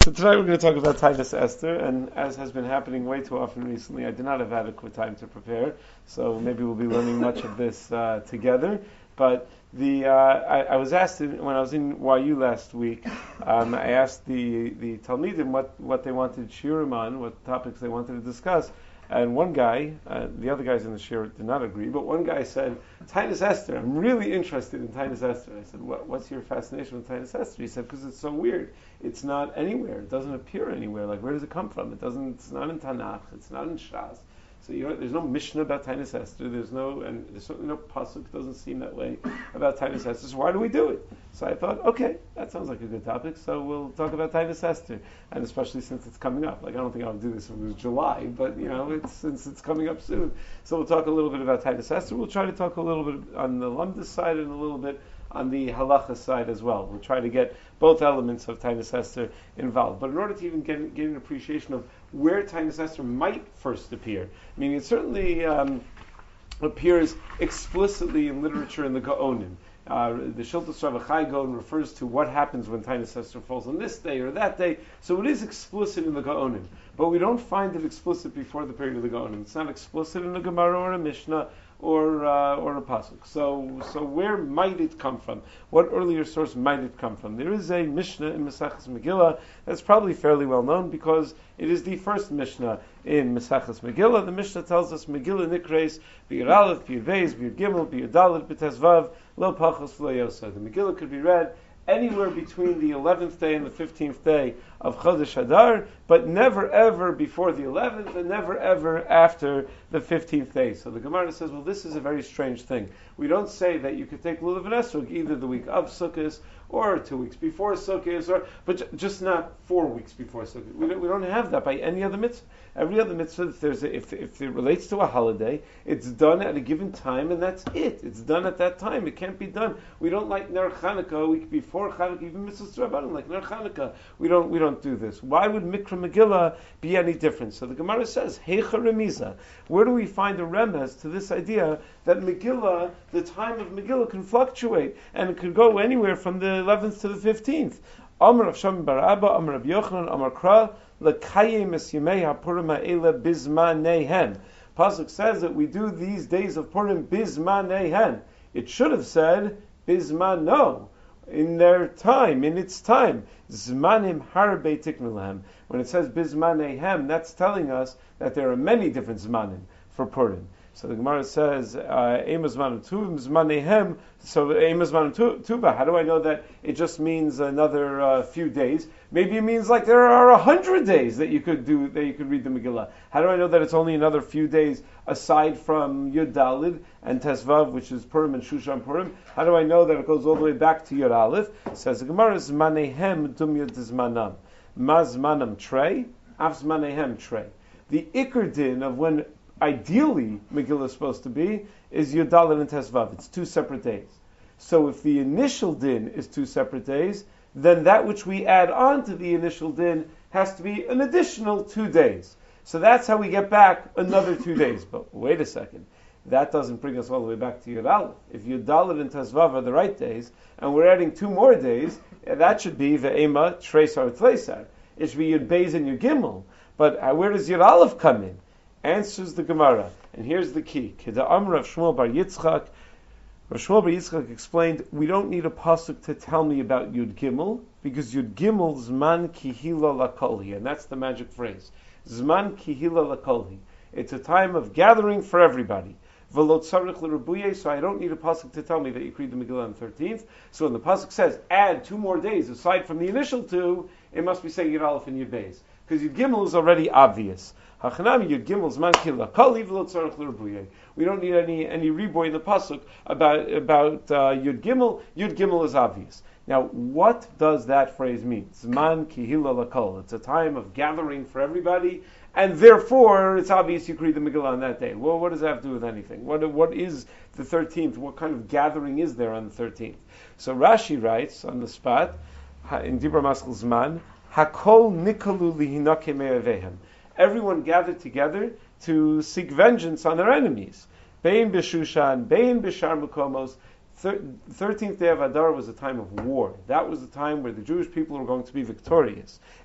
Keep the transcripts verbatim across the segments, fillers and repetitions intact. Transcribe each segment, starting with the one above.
So tonight we're going to talk about Titus Esther, and as has been happening way too often recently, I did not have adequate time to prepare, so maybe we'll be learning much of this uh, together. But the uh, I, I was asked in, when I was in Y U last week, um, I asked the the Talmidim what, what they wanted shiurim on, what topics they wanted to discuss. And one guy, uh, the other guys in the shir did not agree, but one guy said, Titus Esther, I'm really interested in Titus Esther. I said, what, what's your fascination with Titus Esther? He said, because it's so weird. It's not anywhere. It doesn't appear anywhere. Like, where does it come from? It doesn't, it's not in Tanakh. It's not in Shas. So you know, there's no Mishnah about Titus Esther. There's no, and there's certainly no pasuk. It doesn't seem that way about Titus Esther. So why do we do it? So I thought, okay, that sounds like a good topic. So we'll talk about Titus Esther, and especially since it's coming up. Like I don't think I'll do this if it was July, but you know, it's since it's coming up soon. So we'll talk a little bit about Titus Esther. We'll try to talk a little bit on the Lumdus side and a little bit on the halacha side as well. We'll try to get both elements of Titus Esther involved. But in order to even get, get an appreciation of where Titus Esther might first appear, I mean, it certainly um, appears explicitly in literature in the Gaonim. Uh, the Shiltas Rav Chai Gaon refers to what happens when Titus Esther falls on this day or that day, so it is explicit in the Gaonim. But we don't find it explicit before the period of the Gaonim. It's not explicit in a Gemara or a Mishnah or uh, or a pasuk. So so where might it come from? What earlier source might it come from? There is a Mishnah in Maseches Megillah that's probably fairly well known because it is the first Mishnah in Maseches Megillah. The Mishnah tells us Megillah Nikreis B'Yud Aleph, B'Yud Beis, B'Yud Gimel, B'Yud Dalet, B'Tes Vav, Lo Pachos V'Lo Yosa. The Megillah could be read anywhere between the eleventh day and the fifteenth day of Chodesh Adar, but never ever before the eleventh and never ever after the fifteenth day. So the Gemara says, well, this is a very strange thing. We don't say that you could take Lulav and Esrog either the week of Sukkot or two weeks before Sukkot, or but j- just not four weeks before Sukkot. We don't, we don't have that by any other mitzvah. Every other mitzvah, if, there's a, if, if it relates to a holiday, it's done at a given time, and that's it. It's done at that time. It can't be done. We don't like Ner Chanukah a week before Chanukah, even mitzvahs Rabbanim like Ner Chanukah. We don't we don't do this. Why would Mikra Megillah be any different? So the Gemara says, Heicha Remiza. Where do we find a remez to this idea that Megillah, the time of Megillah, can fluctuate and it could go anywhere from the eleventh to the fifteenth? Amar Rav Shimon bar Abba, Amar Rav Yochanan, Amar Kra, L'kayim es Yemei HaPurim ha'ele bizmaneihem. Pasuk says that we do these days of Purim bizmaneihem. It should have said bizmano, in their time, in its time. Zmanim harbe tiknu. When it says bizmaneihem, that's telling us that there are many different zmanim for Purim. So the Gemara says, Ema zmanim tuva, zmaneihem. So Ema zmanim tuva. How do I know that it just means another uh, few days? Maybe it means like there are a hundred days that you could do that you could read the Megillah. How do I know that it's only another few days aside from Yud Dalid and Tesvav, which is Purim and Shushan Purim? How do I know that it goes all the way back to Yud Aleph? Says the Gemara, Zmanehem dum Yud Zmanam. Ma Zmanam trey, Af Zmanehem trey. The Iker din of when ideally Megillah is supposed to be is Yud Dalid and Tesvav. It's two separate days. So if the initial din is two separate days, then that which we add on to the initial din has to be an additional two days. So that's how we get back another two days. But wait a second. That doesn't bring us all the way back to Yud Aleph. If Yud Daled and Tezvav are the right days, and we're adding two more days, that should be Ve'ema, Tresar, Tleisar. It should be Yud Beis and Yud Gimel. But uh, where does Yud Aleph come in? Answers the Gemara. And here's the key. Keda Amr of Shmuel bar Yitzchak. Rav Shmuel bar Yitzchak explained, we don't need a pasuk to tell me about Yud Gimel, because Yud Gimel Zman Kihila Lakolhi, and that's the magic phrase. Zman Kihila Lakolhi. It's a time of gathering for everybody. V'lo tzarich l'rebuye, so I don't need a pasuk to tell me that you read the Megillah on the thirteenth. So when the pasuk says, add two more days aside from the initial two, it must be saying Yud Aleph and Yud Beis. Because Yud Gimel is already obvious. Hachanami Yud Gimel Zman Kihila Lakolhi v'lo tzarich l'rebuye. We don't need any any reboy in the pasuk about about uh, Yud Gimel. Yud Gimel is obvious. Now, what does that phrase mean? Zman Kihila Lakol. It's a time of gathering for everybody, and therefore it's obvious you could read the Megillah on that day. Well, what does that have to do with anything? What what is the thirteenth? What kind of gathering is there on the thirteenth? So Rashi writes on the spot in Dibra Maskal Zman, Hakol Nikalu Lihinake Me'avehem. Everyone gathered together to seek vengeance on their enemies. Bein b'Shushan, Bein b'Shar Mukomos. thirteenth day of Adar was a time of war. That was the time where the Jewish people were going to be victorious.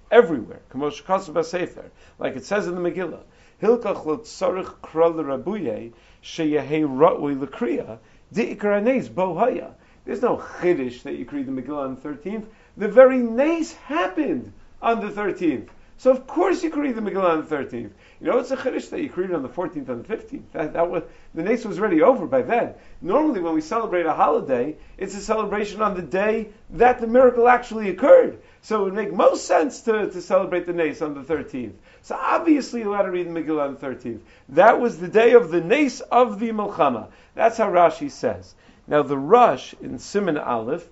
everywhere. Like it says in the Megillah, Hilkach lo tzarich kral rabuye sheyehei ra'ui l'kriya di'ikar hanes bo haya. There's no chiddush that you read the Megillah on the thirteenth. The very nace happened on the thirteenth. So of course you can read the Megillah on the thirteenth. You know, it's a chiddush that you can read it on the fourteenth and the fifteenth. That, that was, the nace was already over by then. Normally when we celebrate a holiday, it's a celebration on the day that the miracle actually occurred. So it would make most sense to, to celebrate the nace on the thirteenth. So obviously you're allowed to read the Megillah on the thirteenth. That was the day of the nace of the Milchama. That's how Rashi says. Now the Rush in Siman Aleph,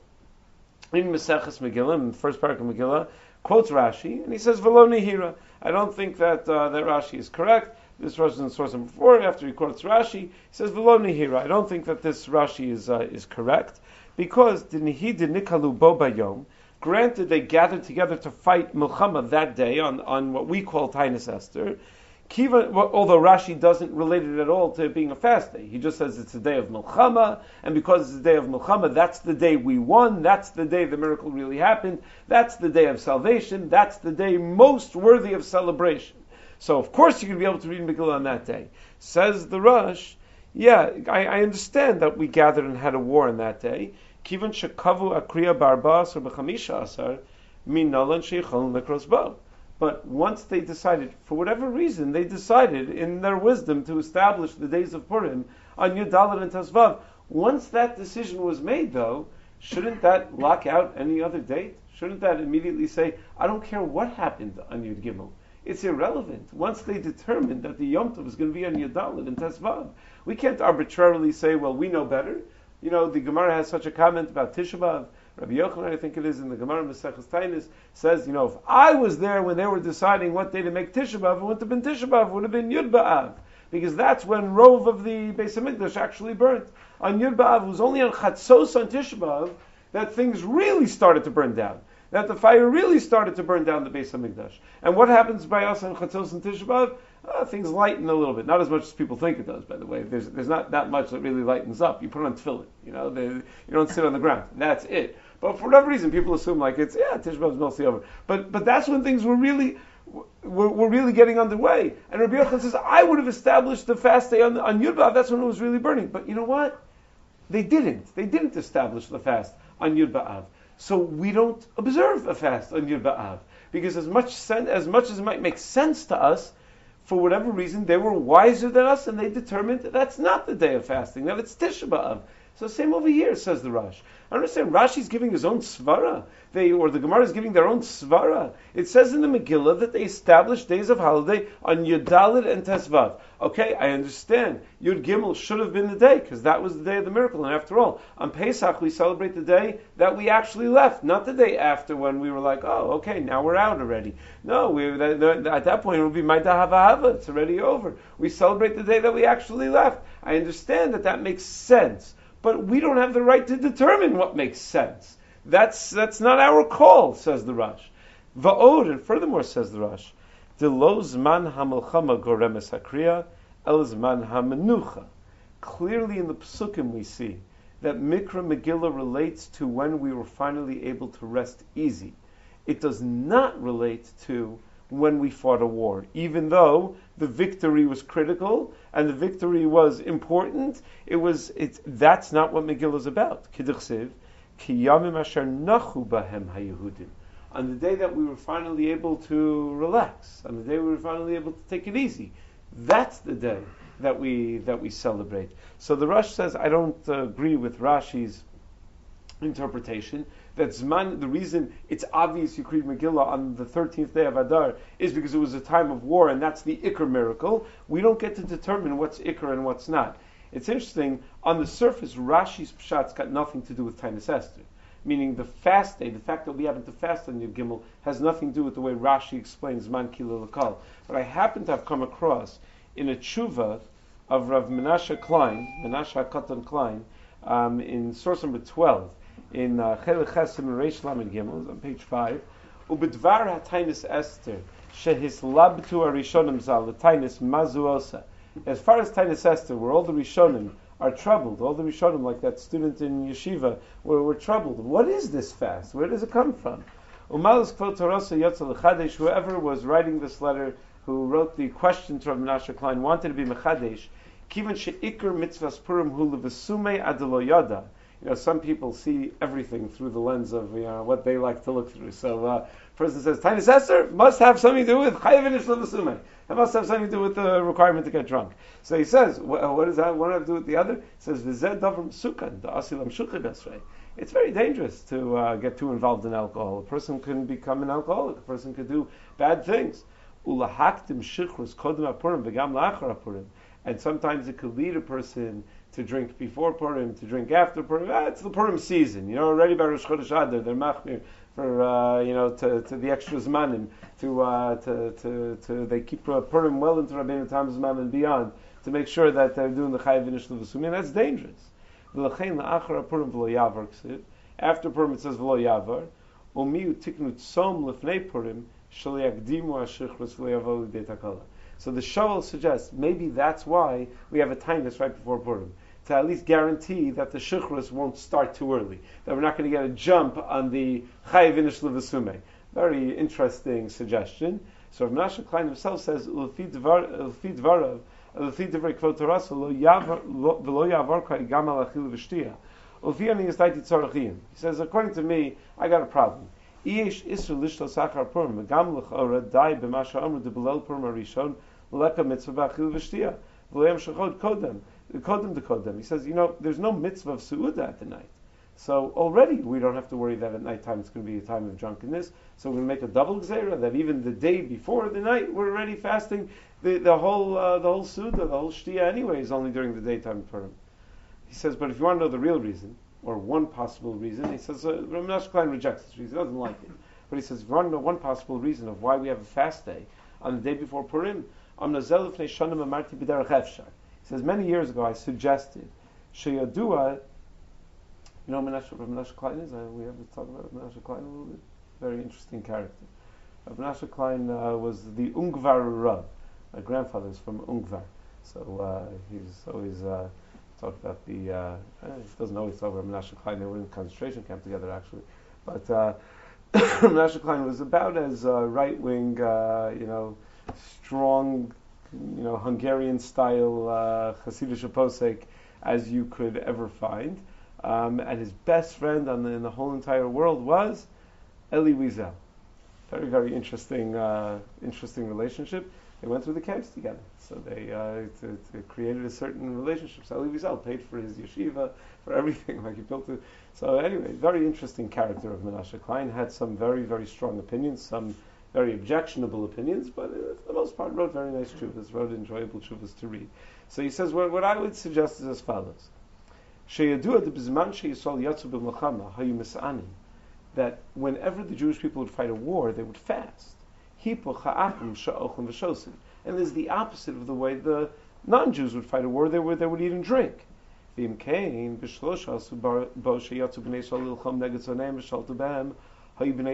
in Maseches Megillah, in the first part of Megillah, quotes Rashi, and he says, V'lo nihira. I don't think that uh, that Rashi is correct. This Rashi is in source number four. After he quotes Rashi, he says, V'lo nihira. I don't think that this Rashi is uh, is correct, because Dinihi dinikalu bo bayom. Granted, they gathered together to fight Milchama that day on, on what we call Tainus Esther. Kiva, although Rashi doesn't relate it at all to it being a fast day. He just says it's a day of Milchama, and because it's a day of Milchama, that's the day we won, that's the day the miracle really happened, that's the day of salvation, that's the day most worthy of celebration. So of course you're going to be able to read Megillah on that day. Says the Rush, yeah, I, I understand that we gathered and had a war on that day. Kivan shekavu akriya barbas or b'chamisha asar min nalan sheichon lekros bo. But once they decided, for whatever reason, they decided in their wisdom to establish the days of Purim on Yud Dalet and Tezvav. Once that decision was made, though, shouldn't that lock out any other date? Shouldn't that immediately say, I don't care what happened on Yud Gimel. It's irrelevant. Once they determined that the Yom Tov is going to be on Yud Dalet and Tezvav, we can't arbitrarily say, well, we know better. You know, the Gemara has such a comment about Tisha B'Av. Rabbi Yochanan, I think it is in the Gemara Maseches Tainus, says, you know, if I was there when they were deciding what day to make Tisha B'Av, it wouldn't have been Tisha B'Av, it would have been Yud B'Av, because that's when Rove of the Beis Hamikdash actually burnt. On Yud B'Av, it was only on Chatzos on Tisha B'Av that things really started to burn down, that the fire really started to burn down the Beis Hamikdash. And what happens by us on Chatzos and Tisha B'Av? Uh, things lighten a little bit, not as much as people think it does. By the way, there's there's not that much that really lightens up. You put on tefillin, you know, they, you don't sit on the ground. That's it. But for whatever reason, people assume like it's yeah, Tisha B'Av is mostly over. But but that's when things were really were, were really getting underway. And Rabbi Yochanan says, I would have established the fast day on on Yud B'Av. That's when it was really burning. But you know what? They didn't. They didn't establish the fast on Yud B'Av. So we don't observe a fast on Yud B'Av because as much sen- as much as it might make sense to us. For whatever reason, they were wiser than us, and they determined that that's not the day of fasting, that it's Tisha B'Av. So same over here, says the Rash. I understand, Rashi's giving his own svara, they, or the Gemara is giving their own svara. It says in the Megillah that they established days of holiday on Yud Dalet and Tesvav. Okay, I understand. Yud Gimel should have been the day, because that was the day of the miracle, and after all, on Pesach we celebrate the day that we actually left, not the day after when we were like, oh, okay, now we're out already. No, we, that, that, at that point it will be Maida Hava Hava, it's already over. We celebrate the day that we actually left. I understand that that makes sense. But we don't have the right to determine what makes sense. That's that's not our call, says the Rash. Va'od, and furthermore, says the Rash, de lo zman hamelchama goremes hakriya, el zman hamenucha. Clearly in the Psukim we see that Mikra Megillah relates to when we were finally able to rest easy. It does not relate to when we fought a war, even though the victory was critical and the victory was important. It was. It's that's not what Megillah is about. Kidduchsiv, ki yamim asher nachu bahem haYehudim. On the day that we were finally able to relax, on the day we were finally able to take it easy, that's the day that we that we celebrate. So the Rosh says, I don't uh, agree with Rashi's interpretation. That Zman, the reason it's obvious you read Megillah on the thirteenth day of Adar is because it was a time of war, and that's the Iker miracle. We don't get to determine what's Iker and what's not. It's interesting, on the surface, Rashi's Pshat's got nothing to do with Tainus Esther. Meaning the fast day, the fact that we happen to fast on Yud Gimel, has nothing to do with the way Rashi explains Man Kila L'Kal. But I happen to have come across in a tshuva of Rav Menashe Klein, Menashe HaKatan Klein, um, in source number twelve, in Chelek Chesed Reish Lamed Gimel, on page five, Ubedvar HaTainus Esther, Shehis Labtu HaRishonim Zal, the Tainus Mazuosa. As far as Tainus Esther, where all the Rishonim are troubled, all the Rishonim, like that student in Yeshiva, were, were troubled. What is this fast? Where does it come from? Umalas Kvot Tarasa Yotzel Lechadesh, whoever was writing this letter, who wrote the question to Rav Menashe Klein, wanted to be Mechadesh, Kivan She'ikr Mitzvahs Purim Hu Levesume Adelo Yada. You know, some people see everything through the lens of, you know, what they like to look through. So, uh, person says, Tainus Esther must have something to do with Chayav Inish Levesume. It must have something to do with the requirement to get drunk. So he says, what, what does that one have to do with the other? He says, V'zeh davar Sukan, the Asilam Shukha Besrei. It's very dangerous to uh, get too involved in alcohol. A person can become an alcoholic. A person could do bad things. Ulahaktim shichrus kodem apurim v'gam la'achar apurim. And sometimes it could lead a person to drink before Purim, to drink after Purim. Ah, it's the Purim season, you know. Already by Rosh Chodesh Adar, they're machmir for uh, you know to, to the extra zmanim to uh, to, to to they keep uh, Purim well into Rabbeinu Tam Zman and beyond to make sure that they're doing the Chayav Inish Levusumi, and that's dangerous. V'lachein la'achar Purim v'lo yavar ksiv. After Purim it says v'lo yavar. Umiu tiknu tzom lefnei Purim shel yakdimu hashichrus v'lo yavo l'dei takala. So the Shoel suggests maybe that's why we have a tinus right before Purim, to at least guarantee that the shichrus won't start too early, that we're not going to get a jump on the chayav inish levasume. Very interesting suggestion. So Rav Menashe Klein himself says, "L'fi dvarav, l'fi divrei kvot Torah, lo yavar kai gam al achil v'shtia. L'fi ani yistayti tzarachim." He says, according to me, I got a problem. Yesh isur lishlo sachar Purim, gam l'chora dai b'masha amru de belel Purim arishon leka mitzvah b'achil v'shtia. V'loyam shachod kodem. Kodem to Kodem. He says, you know, there's no mitzvah of Su'udah at the night. So already we don't have to worry that at nighttime it's going to be a time of drunkenness. So we're going to make a double gzeira that even the day before the night we're already fasting. The, the whole uh, the whole Su'udah, the whole Shtia anyway is only during the daytime of Purim. He says, but if you want to know the real reason, or one possible reason, he says, uh, Rav Menashe Klein rejects this reason, he doesn't like it. But he says, if you want to know one possible reason of why we have a fast day on the day before Purim, Am nazel lefnei shanim amarti b'derech efshar. He says, many years ago I suggested, Sheyadua, you know Menashe, Rav Menashe Klein is? Uh, we have to talk about Rav Menashe Klein a little bit. Very interesting character. Rav Menashe Klein uh, was the Ungvar Rav. My grandfather is from Ungvar. So uh, he's always uh, talked about the, uh, eh, he doesn't always talk about Menashe Klein, they were in a concentration camp together actually. But uh, Menashe Klein was about as uh, right-wing, uh, you know, strong, you know, Hungarian-style uh, Hasidic posek as you could ever find. Um, and his best friend on the, in the whole entire world was Eli Wiesel. Very, very interesting, uh, interesting relationship. They went through the camps together, so they uh, to, to created a certain relationship. So Eli Wiesel paid for his yeshiva, for everything, like he built it. So anyway, very interesting character of Menashe Klein. Had some very, very strong opinions, some very objectionable opinions, but uh, for the most part wrote very nice tshuvas, wrote enjoyable tshuvas to read. So he says, what, what I would suggest is as follows. That whenever the Jewish people would fight a war, they would fast. And there's the opposite of the way the non-Jews would fight a war, they would, they would eat and drink. So you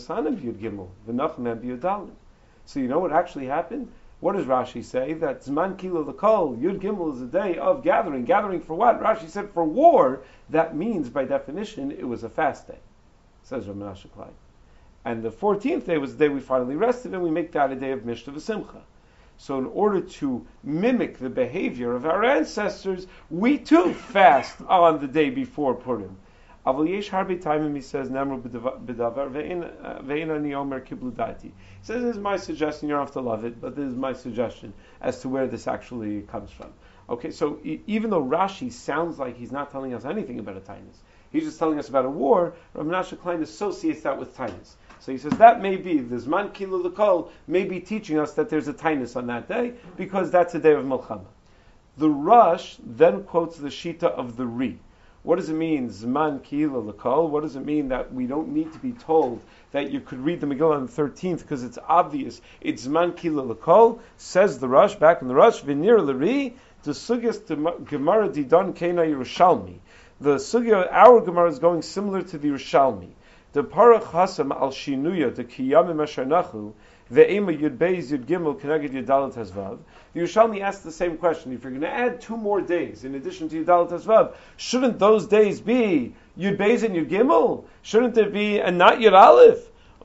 know what actually happened? What does Rashi say? That Zman Kilo L'Kol, Yud Gimel is a day of gathering. Gathering for what? Rashi said for war. That means, by definition, it was a fast day, says Rav Menashe Klein. And the fourteenth day was the day we finally rested, and we make that a day of Mishta V'Simcha. So in order to mimic the behavior of our ancestors, we too fast on the day before Purim. Aval yesh harbe timim, he says, Namru b'davar ve'in ani omer kiblu dati. He says, this is my suggestion, you don't have to love it, but this is my suggestion as to where this actually comes from. Okay, so e- even though Rashi sounds like he's not telling us anything about a tainus, he's just telling us about a war, Rav Menashe Klein associates that with tainus. So he says that may be, the Zman Kilu L'Kol may be teaching us that there's a tainus on that day, because that's a day of Milchama. The Rush then quotes the Shita of the Ri. What does it mean, Zman Kilu L'Kol? What does it mean that we don't need to be told that you could read the Megillah on the thirteenth because it's obvious, it's Zman Kilu L'Kol? Says the Rush, back in the Rush, V'nir L'Ri, the Sugyas Gemara Didon Kena Yerushalmi. The Sugya, our Gemara is going similar to the Yerushalmi. The Parach Hasam al Shinuya, the Kiyamim Ashernachu, the Ema Yud Beis Yud Gimel Keneged Yudalat Hazvav. The Yerushalmi asked the same question. If you're going to add two more days in addition to Yudalat Hazvav, shouldn't those days be Yud Beis and Yud Gimel? Shouldn't there be and not Yud Aleph?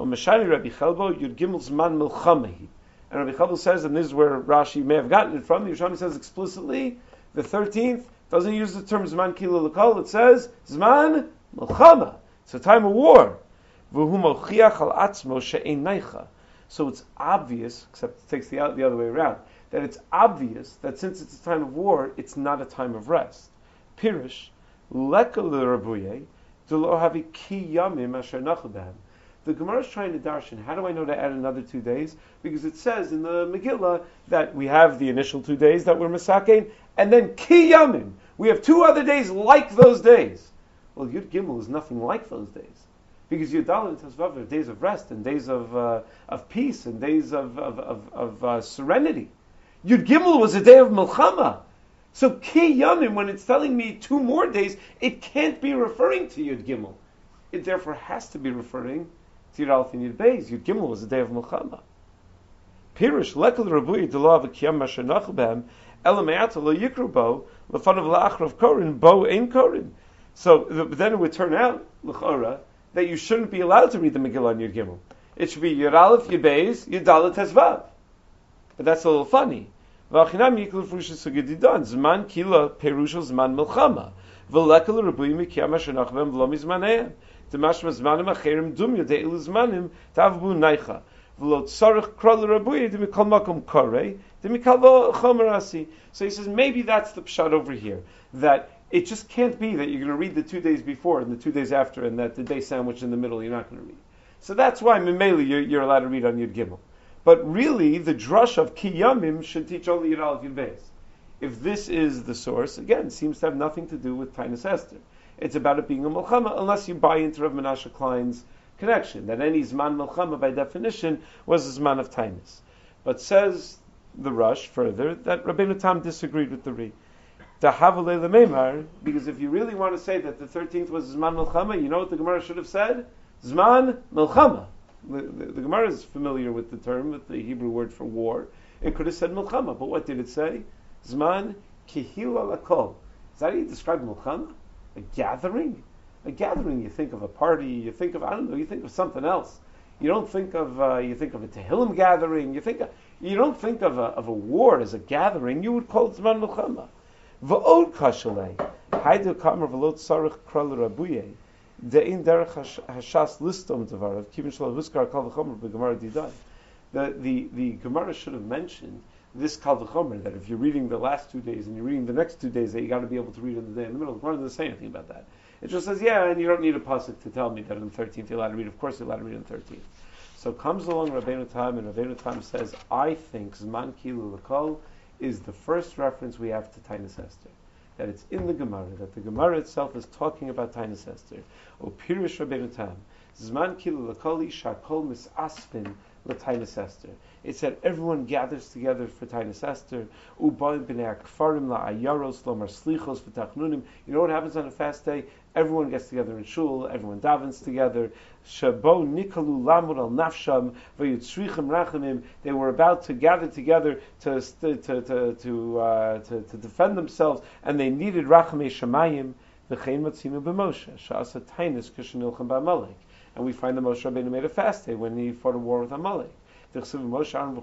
O Meshani Rabbi Chelbo Yud Gimel Zman Milchamahi. And Rabbi Chelbo says, and this is where Rashi may have gotten it from, the Yerushalmi says explicitly, the thirteenth doesn't use the term Zman Kila L'Kol, it says Zman Milchama. It's a time of war. V'hu Mochiach Al Atzmo She'ein Neicha. So it's obvious, except it takes the, the other way around, that it's obvious that since it's a time of war, it's not a time of rest. Pirish, Leka L'Rabuye, D'lo Havi Ki Yamim Asher Nachu B'hem. The Gemara is trying to darshan, how do I know to add another two days? Because it says in the Megillah that we have the initial two days that we're Masakein, and then Ki Yamim. We have two other days like those days. Well, Yud Gimel is nothing like those days. Because Yud Daled and Tezvav are days of rest, and days of uh, of peace, and days of, of, of, of uh, serenity. Yud Gimel was a day of Milchama. So Ki Yamim, when it's telling me two more days, it can't be referring to Yud Gimel. It therefore has to be referring to Yud Aleph and Yud Beis. Yud Gimel was a day of Milchama. Pirush lekal rabui delav kiyam masher nachu b'hem ela me'ata lo yikru bo lefanav la'achrav korin bo ein korin. So the, then it would turn out l'chora that you shouldn't be allowed to read the Megillah on Yud Gimel. It should be Yud Aleph, Yud Beis, Yud Dalet, Tezvav. But that's a little funny. V'achinam yiklu frusha sugedidan zman kila perushal zman milchama v'lekal rabui mikiyam masher nachu b'hem v'lo mizmaneim. Demashma zmanim acherim dum yodei ilu zmanim tavbu neicha. V'lo tzarich krol rabuyi demikal makom korei demikal chomerasi. So he says maybe that's the pshat over here, that it just can't be that you're going to read the two days before and the two days after, and that the day sandwich in the middle you're not going to read. So that's why Mimeli you're, you're allowed to read on Yud Gimel. But really, the drush of Ki Yamim should teach only Yud Aleph Yud Beis. If this is the source, again, it seems to have nothing to do with Tainus Esther. It's about it being a Milchama, unless you buy into Rav Menashe Klein's connection, that any Zman Milchama, by definition, was a Zman of Tainus. But says the Rush further that Rabbeinu Tam disagreed with the Ri. Because if you really want to say that the thirteenth was Zman Milchama, you know what the Gemara should have said? Zman Milchama. The, the, the Gemara is familiar with the term, with the Hebrew word for war. It could have said Milchama, but what did it say? Zman Kihila Lakol. Is that how you describe Milchama? A gathering? A gathering, you think of a party, you think of, I don't know, you think of something else. You don't think of, uh, you think of a Tehillim gathering, you think of, you don't think of a, of a war as a gathering, you would call it Zman Milchama. V'od kashalei, haydu kamer v'lo tzarich kral rabuye, de'in derech hashas listom devarav, kivin shlo huskar kal v'chomer b'gemara didan. The, the, the Gemara should have mentioned this kal v'chomer, that if you're reading the last two days and you're reading the next two days, that you got to be able to read in the day in the middle. The Gemara doesn't say anything about that. It just says, yeah, and you don't need a pasuk to tell me that on the thirteenth you're allowed to read. Of course you're allowed to read on the thirteenth. So comes along Rabbeinu Tam, and Rabbeinu Tam says, I think Zman Kilu L'Kol is the first reference we have to Tainus Esther. That it's in the Gemara, that the Gemara itself is talking about Tainus Esther. O Pirish Rabbeinu Tam, Zman Kilu L'Kol Shakol Misasfin L'Tainus Esther. It said everyone gathers together for Tainus Esther. U'ba'im b'nei akfarim la'ayaros lomar slichos v'tachnunim. You know what happens on a fast day? Everyone gets together in shul. Everyone davens together. Shabo nikalu lamud al nafsham v'yitzrichem rachamim. They were about to gather together to to to to, uh, to, to defend themselves, and they needed rachamei shemayim. V'chein matzinu b'Moshe sha'asa Tainus kishenilchem b'Amalek. And we find that Moshe Rabbeinu made a fast day when he fought a war with Amalek. So Mikan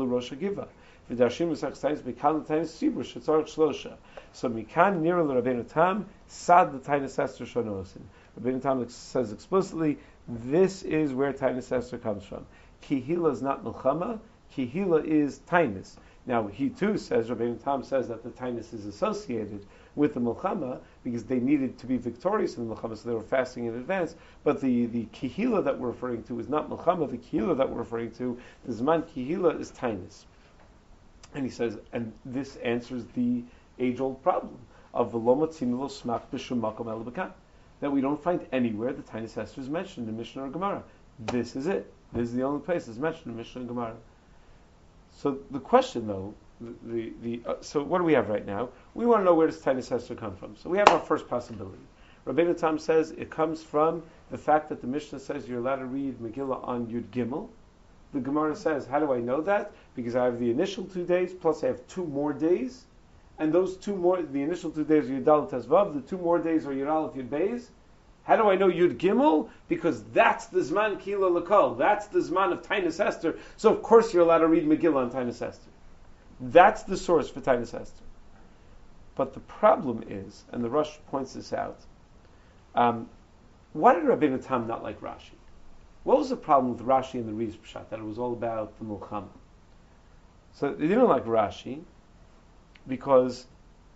nira l'Rabbeinu Tam sad the Tainus Esther shonosin. Rabbeinu Tam says explicitly, this is where Tainus Esther comes from. Kihila is not Milchama, Kihila is Tainus. Now he too says, Rabbeinu Tam says that the Tainus is associated with the Milchama because they needed to be victorious in the Milchama, so they were fasting in advance. But the, the Kihila that we're referring to is not Milchama. The Kihila that we're referring to, the Zman Kihila, is Tainus. And he says, and this answers the age-old problem of V'lo matzinu lo smach b'shum makom ela b'kan, that we don't find anywhere the Tainus Esther is mentioned in Mishnah or Gemara. This is it. This is the only place it's mentioned in Mishnah and Gemara. So the question, though, the the uh, so what do we have right now? We want to know where does Tainus Esther come from. So we have our first possibility. Rabbeinu Tam says it comes from the fact that the Mishnah says you're allowed to read Megillah on Yud Gimel. The Gemara says, how do I know that? Because I have the initial two days, plus I have two more days, and those two more, the initial two days are Yud Dalet Tezvav, the two more days are Yud Aleph Yud Beis, How do I know Yud Gimel? Because that's the Zman Kila L'Kol. That's the Zman of Tainus Esther. So of course you're allowed to read Megillah on Tainus Esther. That's the source for Tainus Esther. But the problem is, and the Rosh points this out, um, why did Rabbeinu Tam not like Rashi? What was the problem with Rashi and the Riz Pshat? That it was all about the Mulchama. So they didn't like Rashi because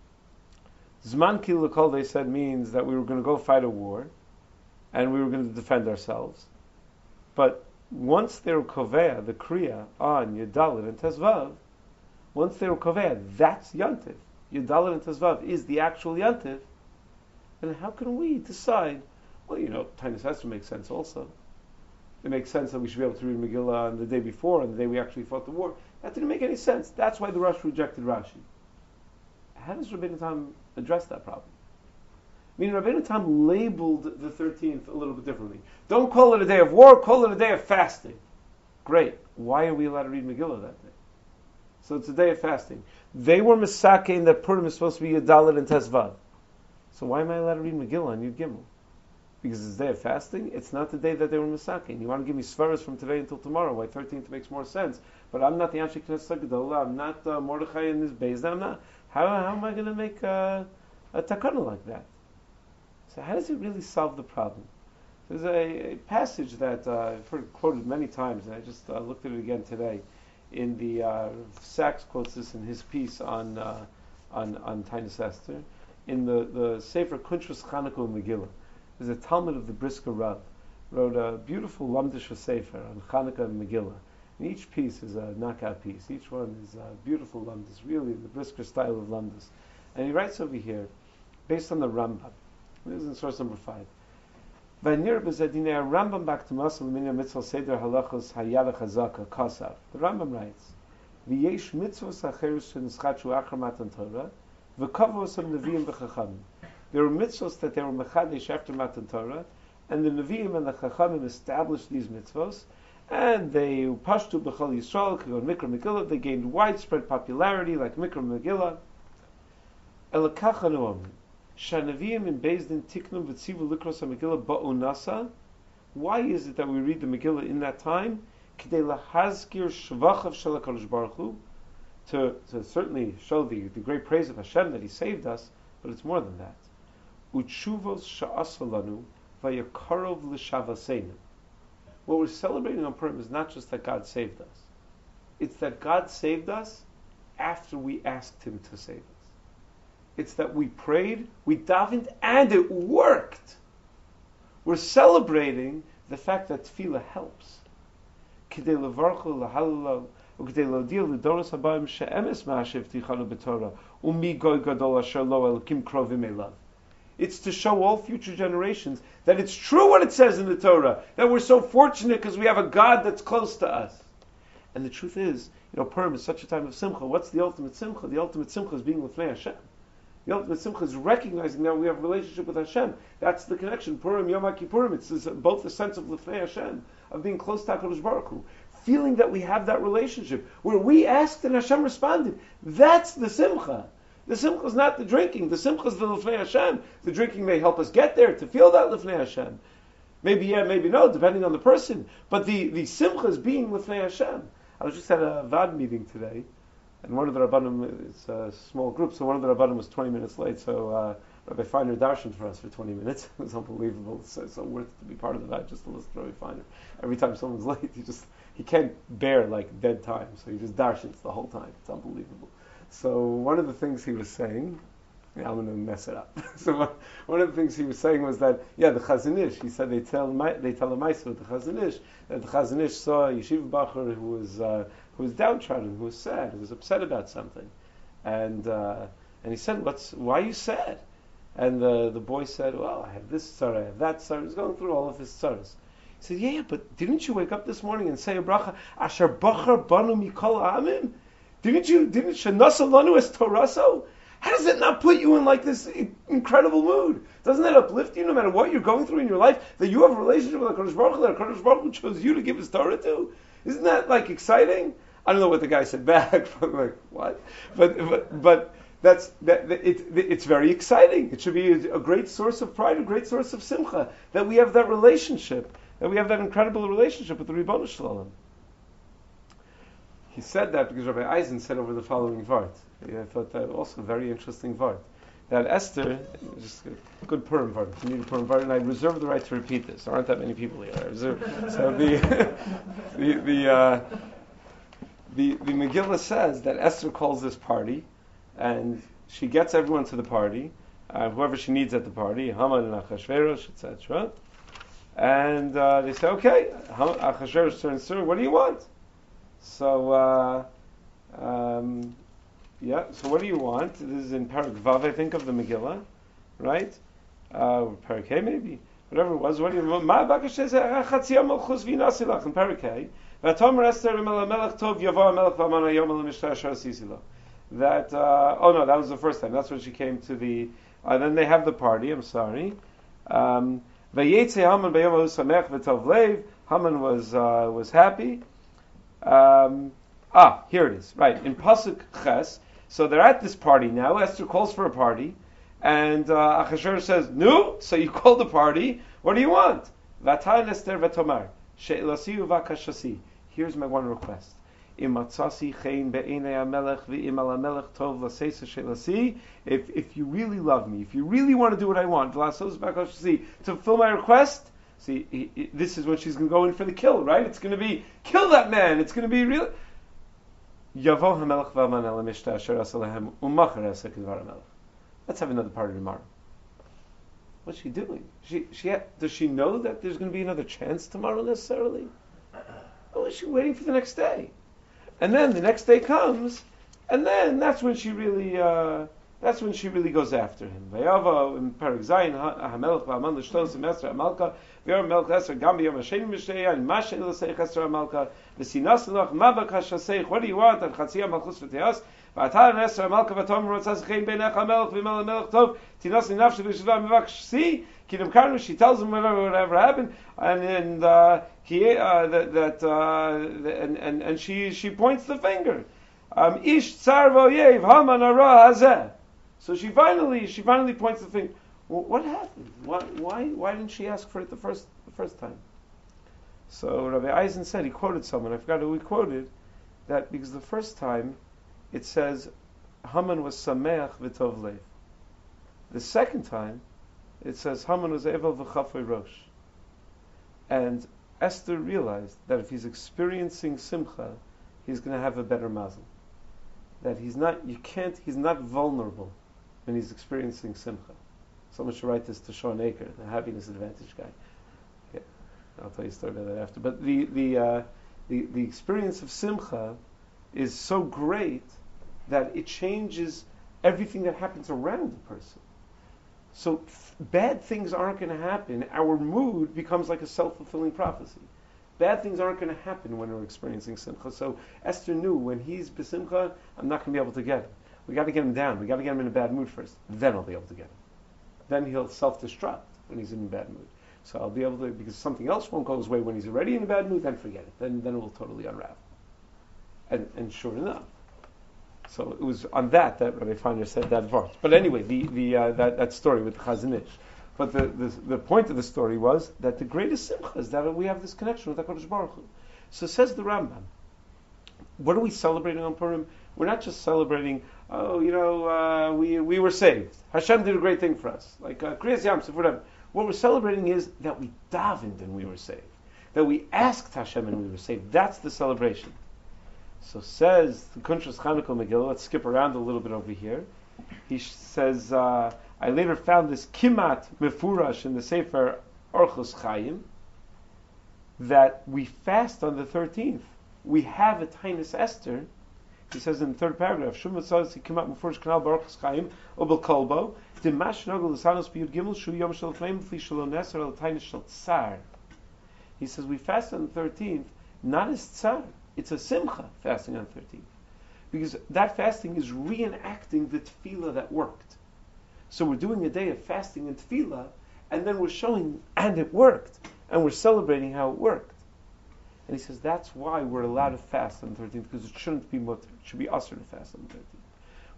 Zman Kil L'Kol, they said, means that we were going to go fight a war and we were going to defend ourselves. But once they were Kovea, the Kriya on Yudalid and Tezvav, once they were Kovea, that's Yantiv. Yudalid and Tezvav is the actual Yantiv. And how can we decide, well, you know, Tainus Esther makes sense also. It makes sense that we should be able to read Megillah on the day before, on the day we actually fought the war. That didn't make any sense. That's why the Rosh rejected Rashi. How does Rabbeinu Tam address that problem? I mean, Rabbeinu Tam labeled the thirteenth a little bit differently. Don't call it a day of war, call it a day of fasting. Great. Why are we allowed to read Megillah that day? So it's a day of fasting. They were Mesakein that Purim is supposed to be Yudalid and Tezvav. So why am I allowed to read Megillah on Yud Gimel? Because it's a day of fasting. It's not the day that they were Mesakein. You want to give me svaras from today until tomorrow? Why thirteenth makes more sense? But I'm not the Anshe Knesset Gedolah. I'm not uh, Mordechai in this Beis. I'm not. How, how am I going to make uh, a takana like that? So how does it really solve the problem? There's a, a passage that uh, I've heard quoted many times, and I just uh, looked at it again today. In the uh, Sachs quotes this in his piece on uh, on on Tainus Esther. In the the Sefer Kuntrus Chanukah Megillah, there's a Talmud of the Brisker Rav wrote a beautiful Lamdish Sefer on Chanukah and Megillah. And each piece is a knockout piece. Each one is a beautiful Lamdis, really the Brisker style of Lamdis. And he writes over here, based on the Rambam. This is in source number five. V'nir b'zedinei Rambam back to Masal Minya Mitzvah Seder Halachos Hayala Chazaka Kasav. The Rambam writes, V'yesh mitzvos acheres shenischachu achar matan Torah, v'kavos of Nevi'im v'chachamim. There were mitzvos that they were mechadesh after matan Torah, and the Nevi'im and the Chachamim established these mitzvos, and they pashtu b'chol Yisrael, kagon Mikra Megillah, they gained widespread popularity like Mikra Megillah. Elakacha noam, shanaviyim in Bezdin tiknum v'tzivu likros ha-Megillah ba'unasa. Why is it that we read the Megillah in that time? K'dei lahazkir shvachav shel HaKadosh Baruch Hu, to, to certainly show the, the great praise of Hashem that He saved us, but it's more than that. Utshuvos sha'asa lanu v'yakarov l'shavaseinu. What we're celebrating on Purim is not just that God saved us. It's that God saved us after we asked Him to save us. It's that we prayed, we davened, and it worked. We're celebrating the fact that tefillah helps. K'dei levarchu l'halalo, u'k'dei l'odiel l'doros habayim she'emes ma'ashev tichanu b'torah, u'mi goy gadol asher lo elokim krovim elav. It's to show all future generations that it's true what it says in the Torah, that we're so fortunate because we have a God that's close to us. And the truth is, you know, Purim is such a time of simcha. What's the ultimate simcha? The ultimate simcha is being l'fnei Hashem. The ultimate simcha is recognizing that we have a relationship with Hashem. That's the connection. Purim, Yom HaKippurim, it's this, both the sense of l'fnei Hashem, of being close to HaKadosh Baruch Hu, feeling that we have that relationship, where we asked and Hashem responded. That's the simcha. The simcha is not the drinking. The simcha is the l'fnei Hashem. The drinking may help us get there, to feel that l'fnei Hashem. Maybe yeah, maybe no, depending on the person. But the, the simcha is being l'fnei Hashem. I was just at a Vad meeting today, and one of the Rabbanim, it's a small group, so one of the Rabbanim was twenty minutes late, so uh, Rabbi Feiner darshaned for us for twenty minutes. It was unbelievable. It's so, so worth it to be part of the Vad, just to listen to Rabbi Feiner. Every time someone's late, he just, he can't bear like dead time, so he just darshans the whole time. It's unbelievable. So one of the things he was saying, yeah, I'm going to mess it up. so one, one of the things he was saying was that, yeah, the Chazon Ish, he said they tell they tell a ma'aser with the Chazon Ish, that the Chazon Ish saw a yeshiva bacher who was uh, who was downtrodden, who was sad, who was upset about something, and uh, and he said, "What's why are you sad?" And the the boy said, "Well, I have this tzara, I have that tzara." He was going through all of his tzaras. He said, "Yeah, yeah, but didn't you wake up this morning and say a bracha, Asher Bachar Banu Mikol Amim? Didn't you, didn't Shanasa Lanu as Toraso? How does it not put you in like this incredible mood? Doesn't that uplift you no matter what you're going through in your life? That you have a relationship with HaKadosh Baruch Hu, that HaKadosh Baruch Hu chose you to give His Torah to? Isn't that like exciting?" I don't know what the guy said back, but like, what? But, but, but that's that, that it, it's very exciting. It should be a, a great source of pride, a great source of simcha that we have that relationship, that we have that incredible relationship with the Ribono Shel Olam. He said that because Rabbi Eisen said over the following vart. I thought that also a very interesting vart. That Esther, just a good Purim vart. If you need a Purim vart, and I reserve the right to repeat this. There aren't that many people here. I reserve. So the the the, uh, the the Megillah says that Esther calls this party, and she gets everyone to the party, uh, whoever she needs at the party, Haman and Achashverosh, et cetera. And uh, they say, okay, Achashverosh turns to her, what do you want? So, uh, um, yeah, so what do you want? This is in Parak Vav, I think, of the Megillah, right? Uh, Parak Hey, maybe. Whatever it was, what do you want? Ma bakashes chatziyam malchus v'inasilach, in Parak Hey. V'atomer Esther melech tov yavo melech v'aman hayom el mishtar shar sisila. That, uh, oh no, that was the first time. That's when she came to the, uh, then they have the party, I'm sorry. Um, Vayetze Haman b'yom hu samech v'tov leiv. Haman was, uh, was happy. Um, ah, here it is. Right, in Pasuk Ches. So they're at this party now. Esther calls for a party. And uh, Achashverosh says, no, so you called the party. What do you want? V'atan Esther v'tomar. She'elasi uvakashasi. Here's my one request. Imatzasi chein be'enei hamelech v'im al hamelech tov l'seisa she'elasi. If if you really love me, if you really want to do what I want, v'lasos v'akashasi, to fulfill my request, see, he, he, this is when she's going to go in for the kill, right? It's going to be, kill that man. It's going to be real. Yavo hamelech v'aman el mishta asher asalahem umachar esek dvar hamelech. Let's have another party tomorrow. What's she doing? She she ha- does she know that there's going to be another chance tomorrow necessarily? Or is she waiting for the next day? And then the next day comes, and then that's when she really uh, that's when she really goes after him. Vayava in Parak Zayin hamelech v'aman l'shtos semester hamalka v'yor melech Esther gam b'yom hasheni mishteya and mashen l'seich Esther hamalka v'sinas l'noch mabakash haseich. What do you want? And chatziyah malchus v'teas v'atan Esther hamalka v'tom rotzas chein beinech hamelech v'imel hamelech tov tinas l'nafshe v'shva mevaksh. See, Kidam Karnu, she tells him whatever whatever happened, and and uh, he uh, that that uh, and, and and she she points the finger. Um, Ish tsar v'oyev Haman hara hazeh. So she finally she finally points the finger. Well, what happened? Why why why didn't she ask for it the first the first time? So Rabbi Eisen said, he quoted someone, I forgot who he quoted, that because the first time it says Haman was sameach v'tov lev. The second time it says Haman was evel v'chafei rosh. And Esther realized that if he's experiencing simcha, he's going to have a better mazel. That he's not, you can't, he's not vulnerable when he's experiencing simcha. Someone should write this to Sean Aker, the happiness advantage guy. Yeah, I'll tell you a story about that after. But the the uh, the, the experience of simcha is so great that it changes everything that happens around the person. So th- bad things aren't going to happen. Our mood becomes like a self-fulfilling prophecy. Bad things aren't going to happen when we're experiencing simcha. So Esther knew when he's besimcha, I'm not going to be able to get him. We got to get him down. We got to get him in a bad mood first. Then I'll be able to get him. Then he'll self-destruct when he's in a bad mood. So I'll be able to, because something else won't go his way when he's already in a bad mood, then forget it. Then then it will totally unravel. And and sure enough. So it was on that that Rabbi Feiner said that verse. But anyway, the the uh, that, that story with the Chazon Ish. But the, the the point of the story was that the greatest simcha is that we have this connection with HaKadosh Baruch Hu. So says the Rambam, what are we celebrating on Purim? We're not just celebrating, oh, you know, uh, we we were saved. Hashem did a great thing for us, like uh, Kriyas Yamsuf, whatever. What we're celebrating is that we davened and we were saved. That we asked Hashem and we were saved. That's the celebration. So says the Kuntres Chanukah Megillah, let's skip around a little bit over here. He sh- says, uh, I later found this kimat mefurash in the Sefer Orchos Chaim, that we fast on the thirteenth. We have a Tainus Esther. He says in the third paragraph, Shumat says he kimat mefurash kanal Orchos Chaim obel kolbo dimash nagel l'sanos biyud gimel shu yom shel fleim fli shalom neser al Tainus shel tsar. He says we fast on the thirteenth, not as tsar. It's a simcha, fasting on the thirteenth. Because that fasting is reenacting the tefillah that worked. So we're doing a day of fasting and tefillah, and then we're showing, and it worked. And we're celebrating how it worked. And he says that's why we're allowed to fast on the thirteenth, because it shouldn't be mutter. It should be usher to fast on the thirteenth.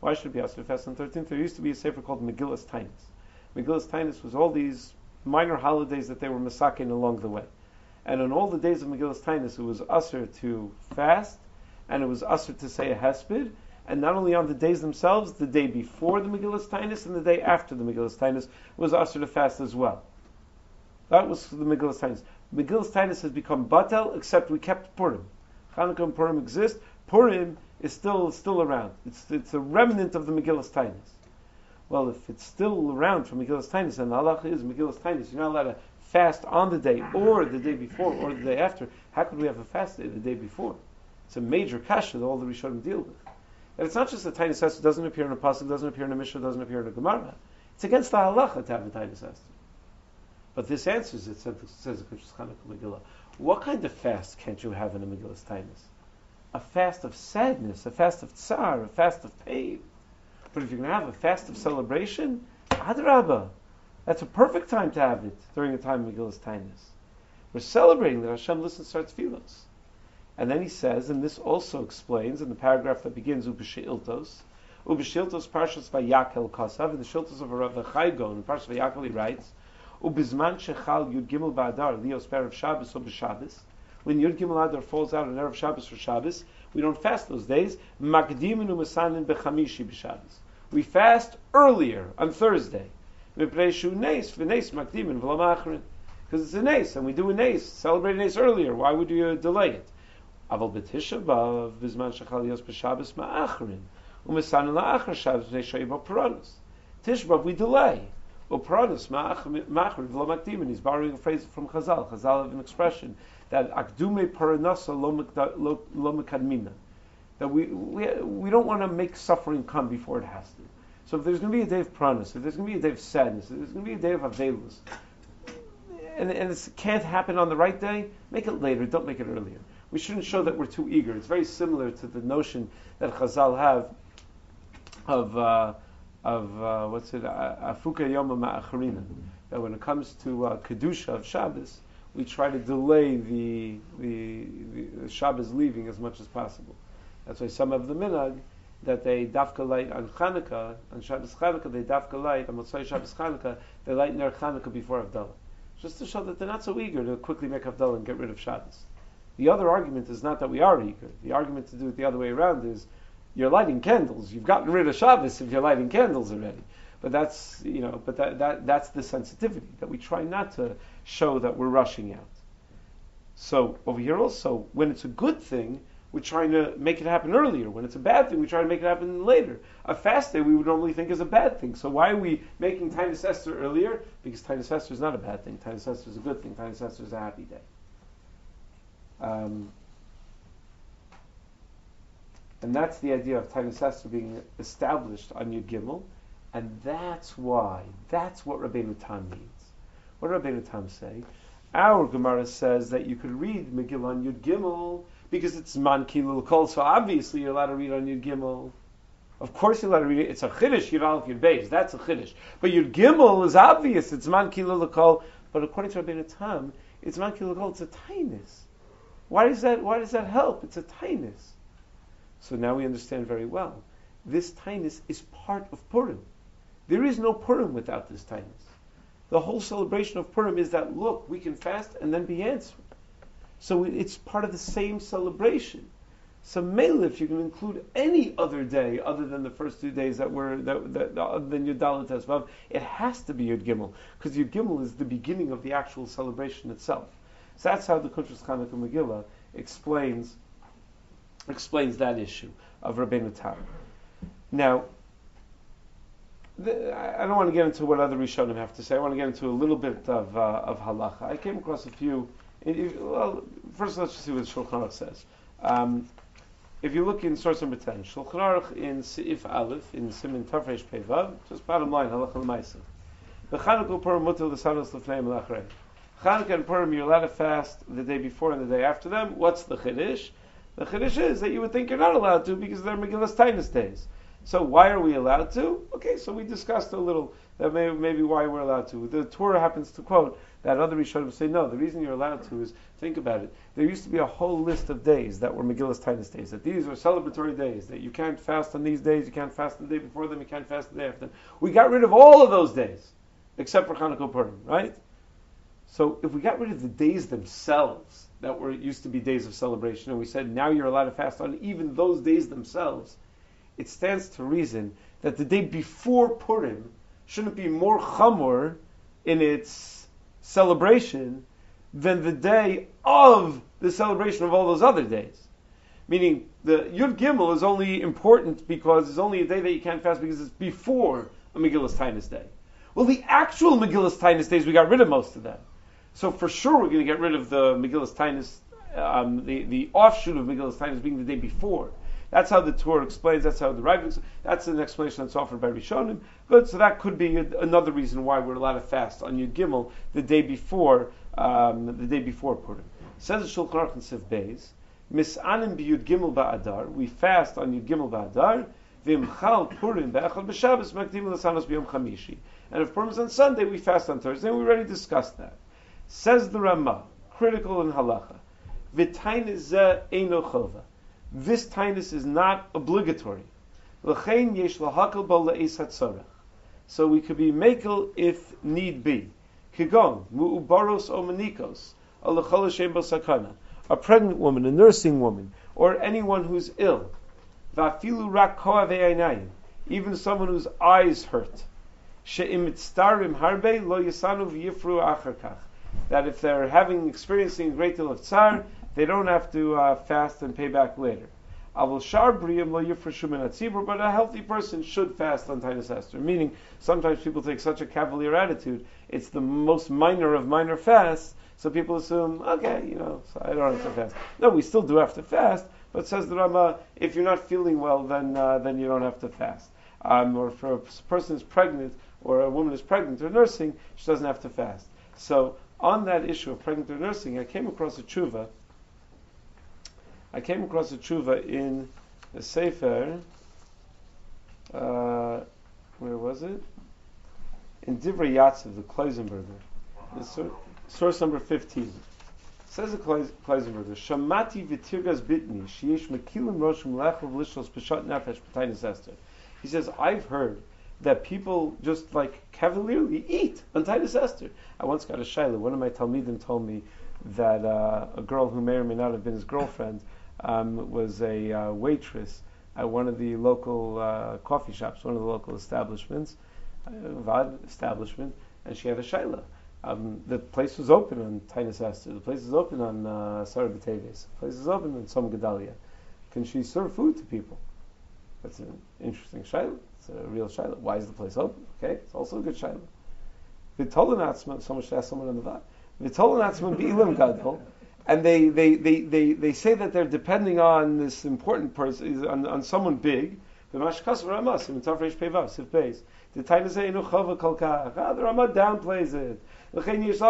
Why should it be asur to fast on the thirteenth? There used to be a sefer called Megillas Tainus. Megillas Tainus was all these minor holidays that they were masakin along the way. And on all the days of Megillas Tainus, it was asur to fast, and it was asur to say a hesped, and not only on the days themselves, the day before the Megillas Tainus and the day after the Megillas Tainus was asur to fast as well. That was the Megillas Tainus. Megillas Tainus has become batel, except we kept Purim. Chanukah and Purim exist. Purim is still still around. It's it's a remnant of the Megillas Tainus. Well, if it's still around from Megillas Tainus, and the halacha is Megillas Tainus, you're not allowed to fast on the day, or the day before, or the day after. How could we have a fast day the day before? It's a major kasha that all the Rishonim deal with. And it's not just the Tainus Esther doesn't appear in a pasuk, doesn't appear in a Mishnah, doesn't appear in a Gemara. It's against the halacha to have a Tainus Esther. But this answers it, says the Kuntres Chanukah Megillah. What kind of fast can't you have in a Megillas Tainus? A fast of sadness, a fast of tsar, a fast of pain. But if you're going to have a fast of celebration, Adrabah, that's a perfect time to have it during the time of Megillas Tainus. We're celebrating that Hashem listens to our tefillos. And then he says, and this also explains in the paragraph that begins Ubeshiltos, Ubeshiltos Parshas Vayakel Kasav, in the Shiltos of Rav Chai Gon, in Parshas Vayakel he writes, Ubizman Shechal Yud Gimel Ba'adar, Leos Erev Shabbos or B'Shabbos. When Yud Gimel Adar falls out on Erev Shabbos or Shabbos, we don't fast those days. Makdimin u'mesanin b'chamishi b'Shabbos. We fast earlier on Thursday. Because it's a nes, and we do a nes, celebrate a nes earlier. Why would you delay it? Aval b'Tisha B'Av Bizman Shechal Yos B'Shabbos Ma'achrin u'mesanin la'achar Shabbos v'nei shoyim ha'puranos. Tisha B'Av we delay. U'puranos ma'achrin v'lo makdimin. He's borrowing a phrase from Chazal. Chazal have an expression that akdume paranasa lo mekadmina. That we, we we don't want to make suffering come before it has to. So if there's going to be a day of pranas, if there's going to be a day of sadness, if there's going to be a day of avelus, and, and it can't happen on the right day, make it later, don't make it earlier. We shouldn't show that we're too eager. It's very similar to the notion that Chazal have of uh, of uh, what's it, afuka yoma ma'acharina. That when it comes to uh, kedusha of Shabbos, we try to delay the, the the Shabbos leaving as much as possible. That's why some of the minhag that they dafka light on Chanukah, on Shabbos Chanukah, they dafka light on Motzai Shabbos Chanukah, they light Ner Chanukah before Havdalah, just to show that they're not so eager to quickly make Havdalah and get rid of Shabbos. The other argument is not that we are eager. The argument to do it the other way around is you're lighting candles. You've gotten rid of Shabbos if you're lighting candles already. But that's you know, but that, that that's the sensitivity that we try not to show that we're rushing out. So over here also, when it's a good thing, we're trying to make it happen earlier. When it's a bad thing, we try to make it happen later. A fast day we would normally think is a bad thing. So why are we making Tainus Esther earlier? Because Tainus Esther is not a bad thing. Tainus Esther is a good thing. Tainus Esther is a happy day. Um, and that's the idea of Tainus Esther being established on Yud Gimel. And that's why, that's what Rabbeinu Tam means. What did Rabbeinu Tam say? Our Gemara says that you could read Megillah on Yud Gimel because it's Man Kilul Kol, so obviously you're allowed to read on Yud Gimel. Of course you're allowed to read it. It's a Chiddush, Yud Aleph, Yud Beis. That's a Chiddush. But Yud Gimel is obvious. It's Man Kilul Kol. But according to Rabbeinu Tam, it's Man Kilul Kol. It's a Tainus. Why does that, why does that help? It's a Tainus. So now we understand very well. This Tainus is part of Purim. There is no Purim without this Tainus. The whole celebration of Purim is that, look, we can fast and then be answered. So it's part of the same celebration. So Mele, if you can include any other day other than the first two days that were that, that, other than Yud Dalet Tesvav, it has to be Yud Gimel, because Yud Gimel is the beginning of the actual celebration itself. So that's how the Kuntres Chanukah Megillah explains explains that issue of Rabbeinu Tam. Now, the, I don't want to get into what other Rishonim have to say. I want to get into a little bit of uh, of halacha. I came across a few. If, well, first let's just see what Shulchan Aruch says. Um, if you look in source number ten, Shulchan Aruch in Seif Aleph in Siman Tafresh Pevav, just bottom line halacha l'maisa. The Chanukah Purim mutal l'sanos l'fnei melachrei. Chanukah and Purim you're allowed to fast the day before and the day after them. What's the chiddush? The chiddush is that you would think you're not allowed to because they're Megillas Tainus days. So why are we allowed to? Okay, so we discussed a little that may, maybe why we're allowed to. The Torah happens to quote that other Rishonim say, no, the reason you're allowed to is, think about it, there used to be a whole list of days that were Megillas Tainus days, that these are celebratory days, that you can't fast on these days, you can't fast the day before them, you can't fast the day after them. We got rid of all of those days, except for Chanukah Purim, right? So if we got rid of the days themselves, that were used to be days of celebration, and we said now you're allowed to fast on even those days themselves, it stands to reason that the day before Purim shouldn't be more chamor in its celebration than the day of the celebration of all those other days. Meaning, the Yud Gimel is only important because it's only a day that you can't fast because it's before a Megillas Tainus day. Well, the actual Megillas Tainus days, we got rid of most of them. So for sure we're going to get rid of the Megillas Tainus, um, the, the offshoot of Megillas Tainus being the day before. That's how the Torah explains, that's how the Rav explains, that's an explanation that's offered by Rishonim. Good, so that could be a, another reason why we're allowed to fast on Yud Gimel the day before, um, the day before Purim. Says the Shulchan Aruch in Sif Beis, Mis'anim b'Yud Gimel ba'Adar, we fast on Yud Gimel ba'Adar, v'imchal Purim ba'echad b'Shabbos makdim l'sanos b'Yom Chamishi. And if Purim is on Sunday, we fast on Thursday, and we already discussed that. Says the Ramah, critical in halacha, v'tainus zeh eino chova. This tainus is not obligatory. L'chein yesh lahakal bo le'es hatzorach. So we could be makel if need be. Kigon, mu'ubaros o manikos, o l'chol hashem bo sakana. A pregnant woman, a nursing woman, or anyone who's ill. Va'afilu rak koa ve'ainayim. Even someone whose eyes hurt. She'im mitztarim harbe lo yisanu v'yifru achar kach. That if they're having, experiencing a great deal of tsar, they don't have to uh, fast and pay back later. Avol shar briyim lo yifreshu min hatzibur, but a healthy person should fast on Tainus Esther. Meaning, sometimes people take such a cavalier attitude, it's the most minor of minor fasts, so people assume, okay, you know, so I don't have to fast. No, we still do have to fast, but says the Rama, if you're not feeling well, then uh, then you don't have to fast. Um, or if a person is pregnant, or a woman is pregnant or nursing, she doesn't have to fast. So, on that issue of pregnant or nursing, I came across a tshuva. I came across a tshuva in the Sefer. Uh, where was it? In Divrei Yatziv, the Kloisenberger. The sur- source number fifteen. Says the Kloisenberger, Shamati v'tirgas bitni, sheyesh mekilim roshim lechav lishos b'shat nefesh b'tainus Esther. He says, I've heard that people just like cavalierly eat on Tainus Esther. I once got a shayla. One of my talmidim told me that uh, a girl who may or may not have been his girlfriend um, was a uh, waitress at one of the local uh, coffee shops, one of the local establishments, uh, Vad establishment, and she had a shayla. Um, the place was open on Tainus Esther. The place is open on uh, Sarah B'Teves. The place is open on Tzom Gedalia. Can she serve food to people? That's an interesting shayla. It's a real shayla. Why is the place open? Okay, it's also a good shayla. V'tolanatzman, someone should ask someone on the Vad. V'tolanatzman bi'ilim gadol, and they, they, they, they, they say that they're depending on this important person, on, on someone big. V'mashkas v'ramas, in Tafresh Pevas, if base. The Tainus Einu Chava Kolkach. Ah, the Ramah downplays it. Even if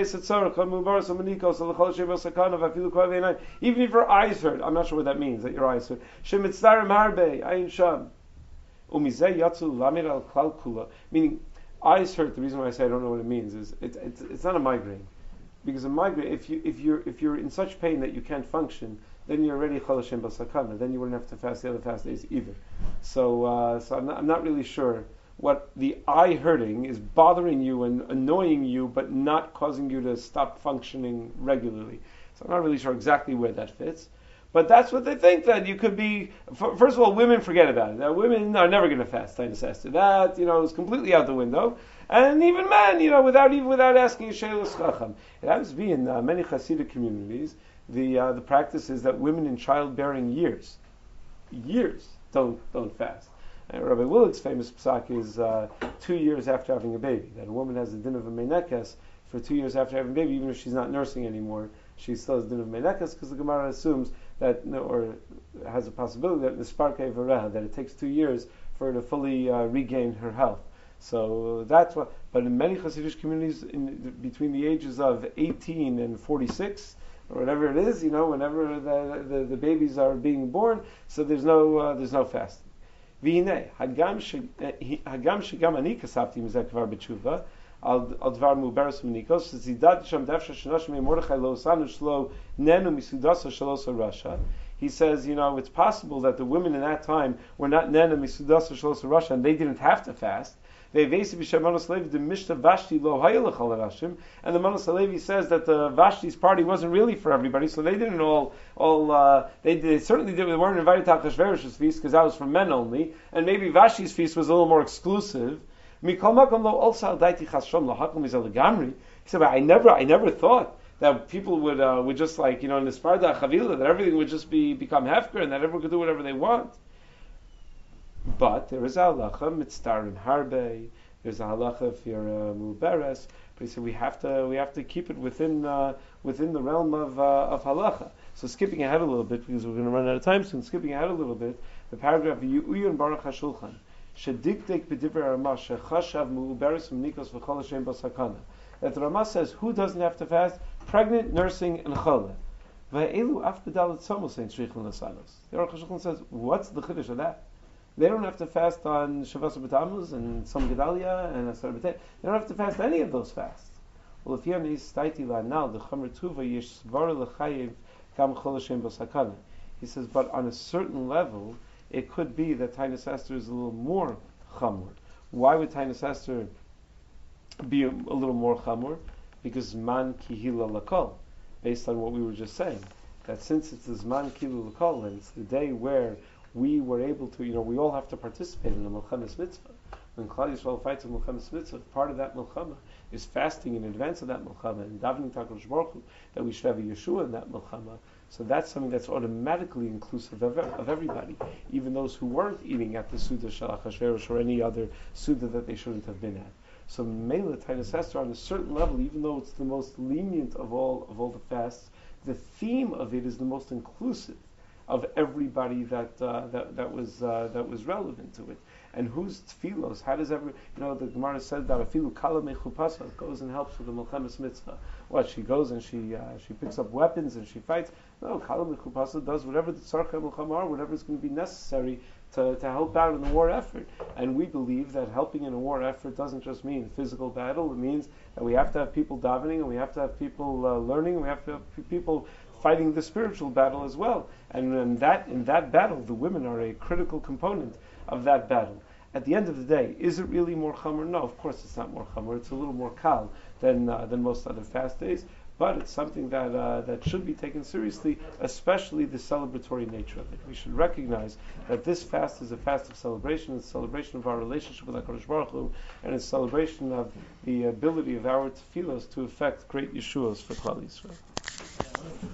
your eyes hurt, I'm not sure what that means, that your eyes hurt. Meaning, eyes hurt, the reason why I say I don't know what it means is, it, it, it's not a migraine. Because a migraine, if, you, if, you're, if you're in such pain that you can't function, then you're already chol Hashem b'sakana. Then you wouldn't have to fast the other fast days either. So, uh, so I'm not, I'm not really sure what the eye hurting is bothering you and annoying you, but not causing you to stop functioning regularly. So I'm not really sure exactly where that fits. But that's what they think, that you could be. First of all, women forget about it. That women are never going to fast Tainus Esther. That, you know, is completely out the window. And even men, you know, without even without asking a Sheilus Chacham. It happens to be in uh, many Hasidic communities. The uh, the practice is that women in childbearing years, years don't don't fast. And Rabbi Willard's famous psak is uh, two years after having a baby. That a woman has a din of a meinekes for two years after having a baby, even if she's not nursing anymore. She still has din of meinekes because the Gemara assumes that, or has a possibility that nisparkei v'reha, that it takes two years for her to fully uh, regain her health. So that's what. But in many Hasidic communities, in, between the ages of eighteen and forty-six, or whatever it is, you know, whenever the the, the babies are being born, so there's no uh, there's no fasting. V'hinei, hagam she- eh, hagam shegam ani kasabti mizeh kvar b'tshuva, al al dvar muberes unikos, zidad sham dafsha shenosh me Mordechai lo sanu shlo nenu misudasa shalosa Russia. He says, you know, it's possible that the women in that time were not nenu misudasa shalosa Russia, and they didn't have to fast. And the Manos Halevi says that the Vashti's party wasn't really for everybody, so they didn't all, all uh, they, they certainly did, they weren't invited to Achashverosh's feast because that was for men only, and maybe Vashti's feast was a little more exclusive. He said, but I never, I never thought that people would, uh, would just like, you know, in the Sparda Chavila, that everything would just be become hefker and that everyone could do whatever they want. But there is a halacha mitzdarim harbe. There's a halacha if you're uh, muberes. But he said we have to we have to keep it within uh, within the realm of uh, of halacha. So skipping ahead a little bit because we're going to run out of time soon. Skipping ahead a little bit, the paragraph Yu'uyun Baruch Hashulchan shediktek b'divrei Ramah shechashav muberes umnikos v'chol Hashem basakana. That the Ramah says who doesn't have to fast? Pregnant, nursing, and chole. Va'elu af b'dalet tzomos saying shrichel nasanos. The Aruch Hashulchan says what's the chiddush of that? They don't have to fast on Shavas B'Tammuz and some Gedalia and Asar B'Tei. They don't have to fast any of those fasts. Well, if Yam is Taiti La'nal, the Chamer Tuva Yesh Svar L'Chayev Kam Chol Hashem B'Sakana. He says, but on a certain level, it could be that Tainus Esther is a little more Chamor. Why would Tainus Esther be a, a little more Chamor? Because Man Kihila L'Kol, based on what we were just saying. That since it's this Man Kihila L'Kol, and it's the day where we were able to, you know, we all have to participate in the Milchemes Mitzvah. When Klal Yisrael fights a Milchemes Mitzvah, part of that Milchama is fasting in advance of that Milchama and davening to HaKadosh Baruch Hu that we should have a Yeshua in that Milchama. So that's something that's automatically inclusive of, of everybody, even those who weren't eating at the Suda Shel Achashverosh or any other Suda that they shouldn't have been at. So Mela Tainus Esther, on a certain level, even though it's the most lenient of all of all the fasts, the theme of it is the most inclusive of everybody that uh, that that was uh, that was relevant to it. And who's tfilos? How does every, you know, the Gemara said that afilu kala mechupasa goes and helps with the Milchemes Mitzvah. What, she goes and she uh, she picks up weapons and she fights? No, kala mechupasa does whatever the tzarcha milchama, whatever is going to be necessary to, to help out in the war effort. And we believe that helping in a war effort doesn't just mean physical battle. It means that we have to have people davening and we have to have people uh, learning and we have to have people fighting the spiritual battle as well. And in that, in that battle, the women are a critical component of that battle. At the end of the day, is it really more chamor? No, of course it's not more chamor. It's a little more kal than uh, than most other fast days, but it's something that uh, that should be taken seriously, especially the celebratory nature of it. We should recognize that this fast is a fast of celebration. It's a celebration of our relationship with HaKadosh Baruch Hu, and it's a celebration of the ability of our tefillos to effect great Yeshuas for Klal Yisrael.